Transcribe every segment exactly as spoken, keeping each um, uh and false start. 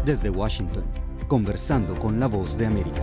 Desde Washington, conversando con la voz de América.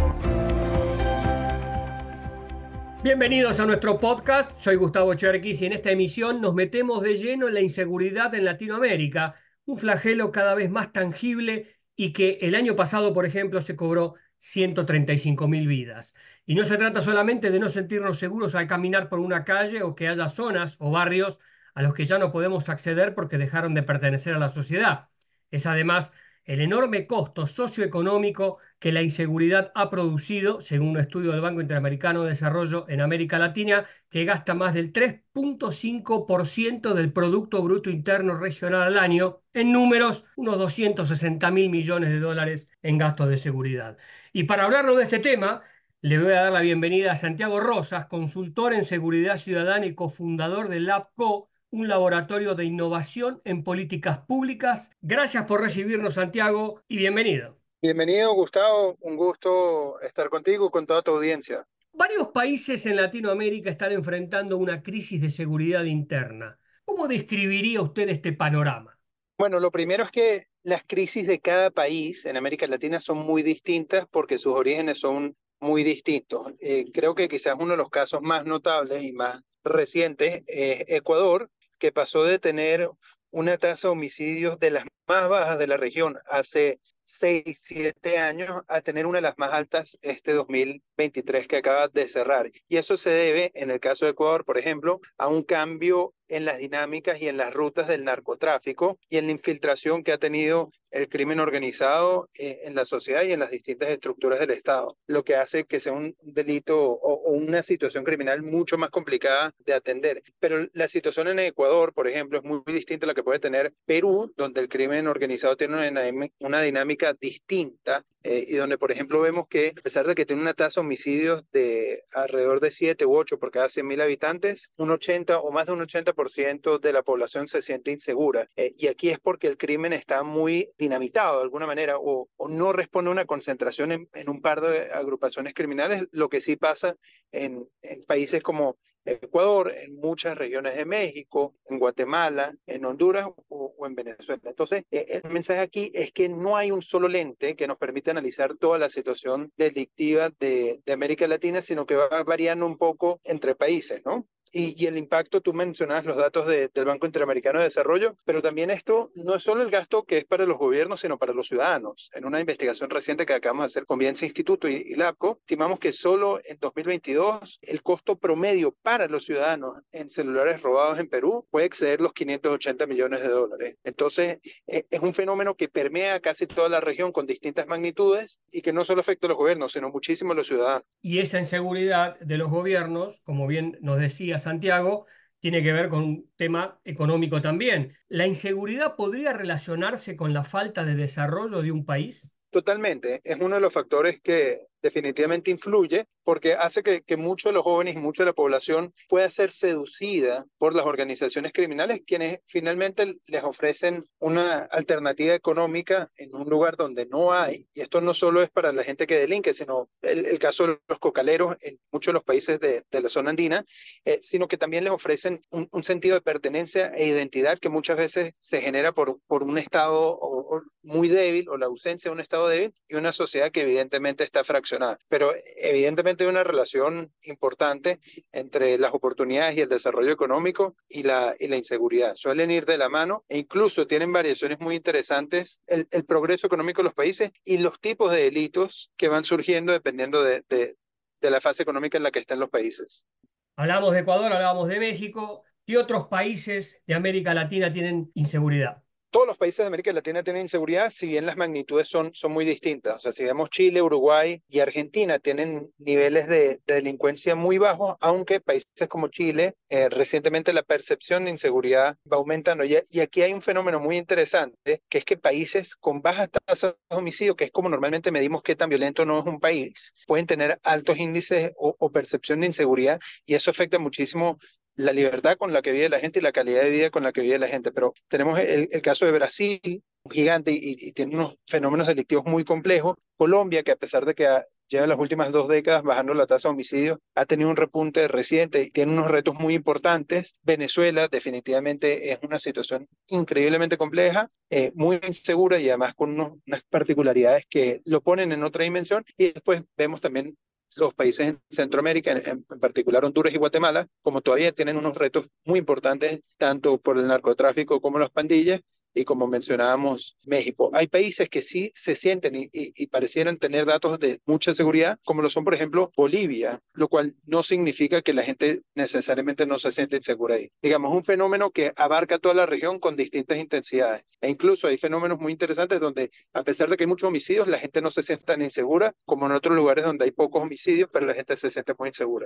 Bienvenidos a nuestro podcast, soy Gustavo Cherkis y en esta emisión nos metemos de lleno en la inseguridad en Latinoamérica, un flagelo cada vez más tangible y que el año pasado, por ejemplo, se cobró ciento treinta y cinco mil vidas. Y no se trata solamente de no sentirnos seguros al caminar por una calle o que haya zonas o barrios a los que ya no podemos acceder porque dejaron de pertenecer a la sociedad. Es además el enorme costo socioeconómico que la inseguridad ha producido, según un estudio del Banco Interamericano de Desarrollo en América Latina, que gasta más del tres punto cinco por ciento del Producto Bruto Interno Regional al año, en números, unos doscientos sesenta mil millones de dólares en gastos de seguridad. Y para hablarnos de este tema, le voy a dar la bienvenida a Santiago Rosas, consultor en seguridad ciudadana y cofundador de LabCo, un laboratorio de innovación en políticas públicas. Gracias por recibirnos, Santiago, y bienvenido. Bienvenido, Gustavo. Un gusto estar contigo, con toda tu audiencia. Varios países en Latinoamérica están enfrentando una crisis de seguridad interna. ¿Cómo describiría usted este panorama? Bueno, lo primero es que las crisis de cada país en América Latina son muy distintas porque sus orígenes son muy distintos. Eh, creo que quizás uno de los casos más notables y más recientes es Ecuador, que pasó de tener una tasa de homicidios de las más bajas de la región hace seis, siete años a tener una de las más altas este dos mil veintitrés que acaba de cerrar. Y eso se debe, en el caso de Ecuador, por ejemplo, a un cambio en las dinámicas y en las rutas del narcotráfico y en la infiltración que ha tenido el crimen organizado eh, en la sociedad y en las distintas estructuras del Estado, lo que hace que sea un delito o, o una situación criminal mucho más complicada de atender. Pero la situación en Ecuador, por ejemplo, es muy, muy distinta a la que puede tener Perú, donde el crimen organizado tiene una, una dinámica distinta eh, y donde, por ejemplo, vemos que a pesar de que tiene una tasa de homicidios de alrededor de siete u ocho por cada cien mil habitantes, un ochenta o más de un ochenta por ciento de la población se siente insegura. Eh, y aquí es porque el crimen está muy dinamitado de alguna manera o, o no responde a una concentración en, en un par de agrupaciones criminales, lo que sí pasa en, en países como Ecuador, en muchas regiones de México, en Guatemala, en Honduras o, o en Venezuela. Entonces, eh, el mensaje aquí es que no hay un solo lente que nos permita analizar toda la situación delictiva de, de América Latina, sino que va variando un poco entre países, ¿no? Y, y el impacto, tú mencionabas los datos de, del Banco Interamericano de Desarrollo, pero también esto no es solo el gasto que es para los gobiernos, sino para los ciudadanos. En una investigación reciente que acabamos de hacer con Biense Instituto y, y LabCo, estimamos que solo en dos mil veintidós el costo promedio para los ciudadanos en celulares robados en Perú puede exceder los quinientos ochenta millones de dólares. Entonces, eh, es un fenómeno que permea casi toda la región con distintas magnitudes y que no solo afecta a los gobiernos, sino muchísimo a los ciudadanos. Y esa inseguridad de los gobiernos, como bien nos decía Santiago, tiene que ver con un tema económico también. ¿La inseguridad podría relacionarse con la falta de desarrollo de un país? Totalmente, es uno de los factores que definitivamente influye porque hace que, que muchos de los jóvenes y mucha de la población pueda ser seducida por las organizaciones criminales, quienes finalmente les ofrecen una alternativa económica en un lugar donde no hay. Y esto no solo es para la gente que delinque, sino el, el caso de los cocaleros en muchos de los países de, de la zona andina, eh, sino que también les ofrecen un, un sentido de pertenencia e identidad que muchas veces se genera por, por un estado o, o muy débil o la ausencia de un estado débil y una sociedad que evidentemente está fraccionada. Pero evidentemente hay una relación importante entre las oportunidades y el desarrollo económico y la, y la inseguridad. Suelen ir de la mano e incluso tienen variaciones muy interesantes el, el progreso económico de los países y los tipos de delitos que van surgiendo dependiendo de, de, de la fase económica en la que están los países. Hablamos de Ecuador, hablamos de México. ¿Qué otros países de América Latina tienen inseguridad? Todos los países de América Latina tienen inseguridad, si bien las magnitudes son, son muy distintas. O sea, si vemos Chile, Uruguay y Argentina tienen niveles de, de delincuencia muy bajos, aunque países como Chile, eh, recientemente la percepción de inseguridad va aumentando. Y, y aquí hay un fenómeno muy interesante, que es que países con bajas tasas de homicidio, que es como normalmente medimos qué tan violento no es un país, pueden tener altos índices o, o percepción de inseguridad, y eso afecta muchísimo la libertad con la que vive la gente y la calidad de vida con la que vive la gente. Pero tenemos el, el caso de Brasil, un gigante, y, y tiene unos fenómenos delictivos muy complejos. Colombia, que a pesar de que ha, lleva las últimas dos décadas bajando la tasa de homicidios, ha tenido un repunte reciente y tiene unos retos muy importantes. Venezuela definitivamente es una situación increíblemente compleja, eh, muy insegura y además con unos, unas particularidades que lo ponen en otra dimensión. Y después vemos también los países en Centroamérica, en, en particular Honduras y Guatemala, como todavía tienen unos retos muy importantes, tanto por el narcotráfico como las pandillas, y como mencionábamos, México. Hay países que sí se sienten y, y, y parecieran tener datos de mucha seguridad, como lo son, por ejemplo, Bolivia, lo cual no significa que la gente necesariamente no se siente insegura ahí. Digamos, un fenómeno que abarca toda la región con distintas intensidades. E incluso hay fenómenos muy interesantes donde, a pesar de que hay muchos homicidios, la gente no se siente tan insegura como en otros lugares donde hay pocos homicidios, pero la gente se siente muy insegura.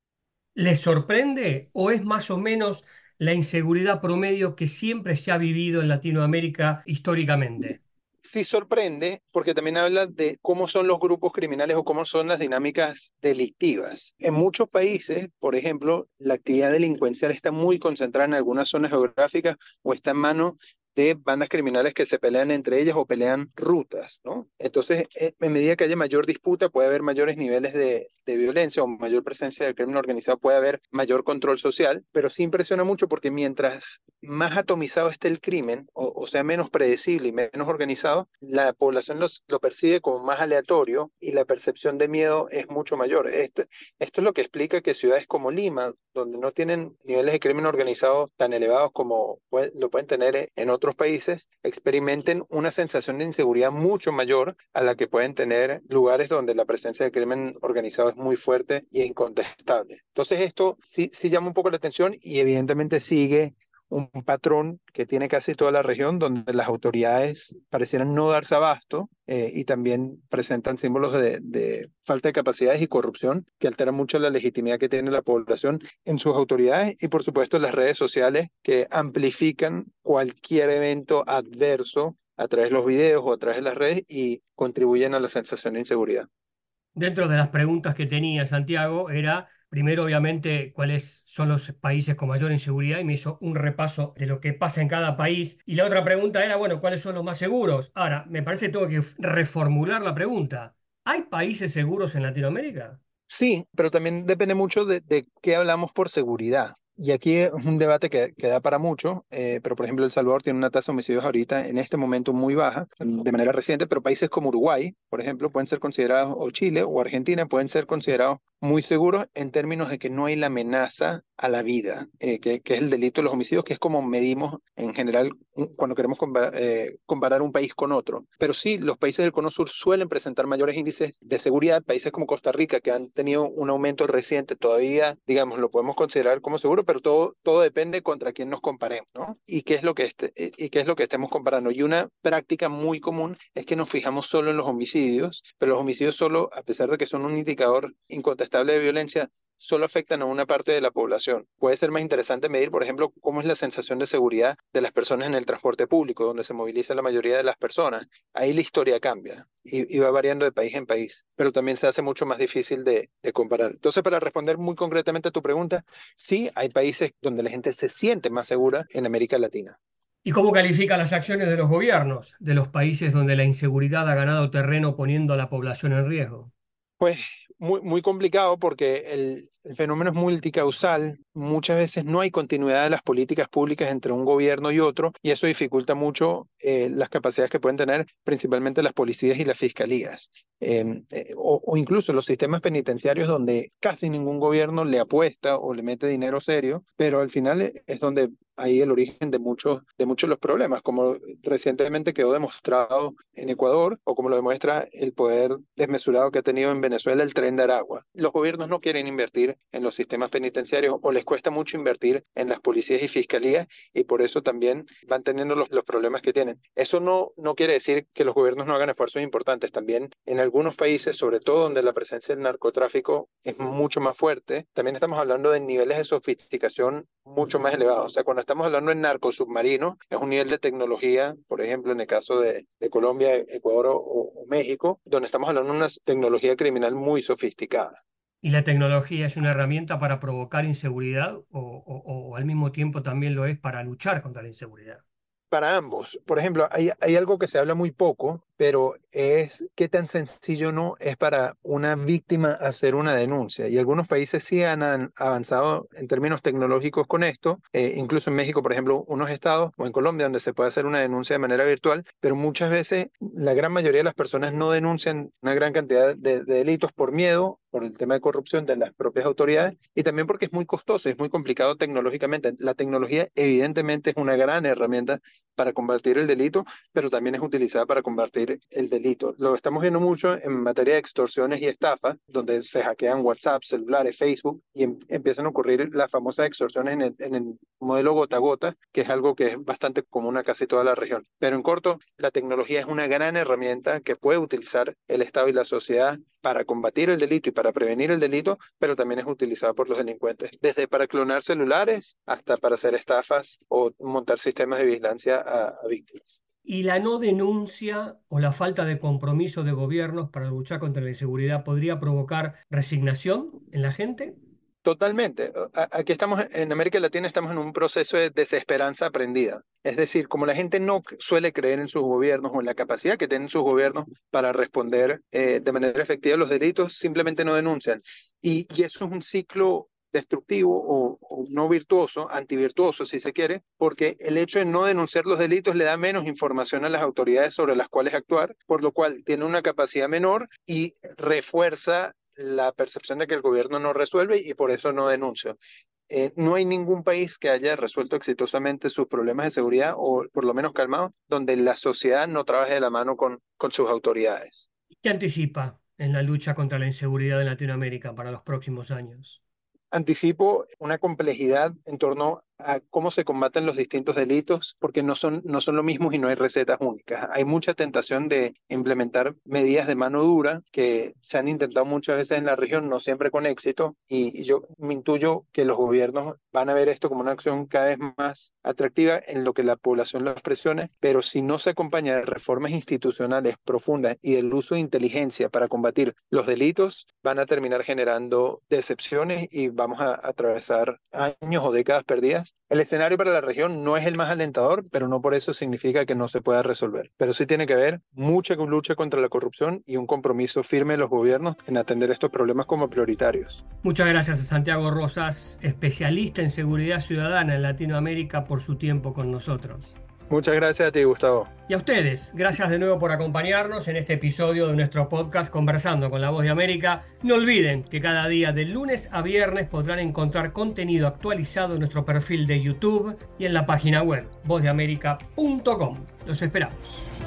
¿Les sorprende o es más o menos la inseguridad promedio que siempre se ha vivido en Latinoamérica históricamente? Sí sorprende porque también habla de cómo son los grupos criminales o cómo son las dinámicas delictivas. En muchos países, por ejemplo, la actividad delincuencial está muy concentrada en algunas zonas geográficas o está en manos de bandas criminales que se pelean entre ellas o pelean rutas, ¿no? Entonces, eh, en medida que haya mayor disputa, puede haber mayores niveles de, de violencia o mayor presencia del crimen organizado, puede haber mayor control social, pero sí impresiona mucho porque mientras más atomizado esté el crimen, o, o sea, menos predecible y menos organizado, la población los, lo percibe como más aleatorio y la percepción de miedo es mucho mayor. Esto, esto es lo que explica que ciudades como Lima, donde no tienen niveles de crimen organizado tan elevados como puede, lo pueden tener en otros países, experimenten una sensación de inseguridad mucho mayor a la que pueden tener lugares donde la presencia de crimen organizado es muy fuerte e incontestable. Entonces esto sí, sí llama un poco la atención y evidentemente sigue un patrón que tiene casi toda la región, donde las autoridades parecieran no darse abasto eh, y también presentan símbolos de, de falta de capacidades y corrupción que alteran mucho la legitimidad que tiene la población en sus autoridades y por supuesto las redes sociales que amplifican cualquier evento adverso a través de los videos o a través de las redes y contribuyen a la sensación de inseguridad. Dentro de las preguntas que tenía Santiago era, primero obviamente, cuáles son los países con mayor inseguridad y me hizo un repaso de lo que pasa en cada país. Y la otra pregunta era, bueno, ¿cuáles son los más seguros? Ahora, me parece que tengo que reformular la pregunta. ¿Hay países seguros en Latinoamérica? Sí, pero también depende mucho de, de qué hablamos por seguridad. Y aquí es un debate que, que da para mucho, eh, pero por ejemplo El Salvador tiene una tasa de homicidios ahorita en este momento muy baja, de manera reciente, pero países como Uruguay, por ejemplo, pueden ser considerados, o Chile o Argentina, pueden ser considerados muy seguros en términos de que no hay la amenaza a la vida, eh, que, que es el delito de los homicidios, que es como medimos en general un- cuando queremos comparar, eh, comparar un país con otro. Pero sí, los países del Cono Sur suelen presentar mayores índices de seguridad. Países como Costa Rica, que han tenido un aumento reciente, todavía, digamos, lo podemos considerar como seguro, pero todo, todo depende contra quién nos comparemos, ¿no? Y qué es lo que este, y qué es lo que estemos comparando. Y una práctica muy común es que nos fijamos solo en los homicidios, pero los homicidios solo, a pesar de que son un indicador incontestable de violencia, solo afectan a una parte de la población. Puede ser más interesante medir, por ejemplo, cómo es la sensación de seguridad de las personas en el transporte público, donde se moviliza la mayoría de las personas. Ahí la historia cambia y, y va variando de país en país, pero también se hace mucho más difícil de, de comparar. Entonces, para responder muy concretamente a tu pregunta, sí, hay países donde la gente se siente más segura en América Latina. ¿Y cómo califica las acciones de los gobiernos de los países donde la inseguridad ha ganado terreno poniendo a la población en riesgo? Pues muy, muy complicado porque el, el fenómeno es multicausal. Muchas veces no hay continuidad de las políticas públicas entre un gobierno y otro y eso dificulta mucho eh, las capacidades que pueden tener principalmente las policías y las fiscalías. Eh, eh, o, o incluso los sistemas penitenciarios donde casi ningún gobierno le apuesta o le mete dinero serio, pero al final eh, es donde hay el origen de muchos de muchos de los problemas, como recientemente quedó demostrado en Ecuador o como lo demuestra el poder desmesurado que ha tenido en Venezuela el Tren de Aragua. Los gobiernos no quieren invertir en los sistemas penitenciarios o les cuesta mucho invertir en las policías y fiscalías y por eso también van teniendo los, los problemas que tienen. Eso no, no quiere decir que los gobiernos no hagan esfuerzos importantes. También en algunos países, sobre todo donde la presencia del narcotráfico es mucho más fuerte, también estamos hablando de niveles de sofisticación mucho más elevados. O sea, cuando estamos hablando de narcosubmarino, es un nivel de tecnología, por ejemplo, en el caso de, de Colombia, Ecuador o, o México, donde estamos hablando de una tecnología criminal muy sofisticada. ¿Y la tecnología es una herramienta para provocar inseguridad o, o- o al mismo tiempo también lo es para luchar contra la inseguridad? para ambos. Por ejemplo, hay, hay algo que se habla muy poco, pero es qué tan sencillo no es para una víctima hacer una denuncia. Y algunos países sí han, han avanzado en términos tecnológicos con esto, eh, incluso en México, por ejemplo, unos estados, o en Colombia, donde se puede hacer una denuncia de manera virtual, pero muchas veces la gran mayoría de las personas no denuncian una gran cantidad de, de delitos por miedo, por el tema de corrupción de las propias autoridades, y también porque es muy costoso, es muy complicado tecnológicamente. La tecnología evidentemente es una gran herramienta para combatir el delito, pero también es utilizada para combatir el delito. Lo estamos viendo mucho en materia de extorsiones y estafas, donde se hackean WhatsApp, celulares, Facebook, y em empiezan a ocurrir las famosas extorsiones en el, en el modelo gota a gota, que es algo que es bastante común a casi toda la región. Pero en corto, la tecnología es una gran herramienta que puede utilizar el Estado y la sociedad para combatir el delito y para prevenir el delito, pero también es utilizada por los delincuentes, desde para clonar celulares hasta para hacer estafas o montar sistemas de vigilancia a, a víctimas. ¿Y la no denuncia o la falta de compromiso de gobiernos para luchar contra la inseguridad podría provocar resignación en la gente? Totalmente. Aquí estamos en América Latina, estamos en un proceso de desesperanza aprendida. Es decir, como la gente no suele creer en sus gobiernos o en la capacidad que tienen sus gobiernos para responder eh, de manera efectiva a los delitos, simplemente no denuncian. Y, y eso es un ciclo destructivo o, o no virtuoso, antivirtuoso si se quiere, porque el hecho de no denunciar los delitos le da menos información a las autoridades sobre las cuales actuar, por lo cual tiene una capacidad menor y refuerza la percepción de que el gobierno no resuelve y por eso no denuncia. Eh, no hay ningún país que haya resuelto exitosamente sus problemas de seguridad o por lo menos calmado, donde la sociedad no trabaje de la mano con, con sus autoridades. ¿Qué anticipa en la lucha contra la inseguridad en Latinoamérica para los próximos años? Anticipo una complejidad en torno a cómo se combaten los distintos delitos, porque no son, no son lo mismo y no hay recetas únicas. Hay mucha tentación de implementar medidas de mano dura que se han intentado muchas veces en la región, no siempre con éxito, y yo me intuyo que los gobiernos van a ver esto como una acción cada vez más atractiva en lo que la población los presione, pero si no se acompaña de reformas institucionales profundas y del uso de inteligencia para combatir los delitos, van a terminar generando decepciones y vamos a atravesar años o décadas perdidas. El escenario para la región no es el más alentador, pero no por eso significa que no se pueda resolver. Pero sí tiene que haber mucha lucha contra la corrupción y un compromiso firme de los gobiernos en atender estos problemas como prioritarios. Muchas gracias a Santiago Rosas, especialista en seguridad ciudadana en Latinoamérica, por su tiempo con nosotros. Muchas gracias a ti, Gustavo. Y a ustedes, gracias de nuevo por acompañarnos en este episodio de nuestro podcast Conversando con la Voz de América. No olviden que cada día de lunes a viernes podrán encontrar contenido actualizado en nuestro perfil de YouTube y en la página web voz de américa punto com. Los esperamos.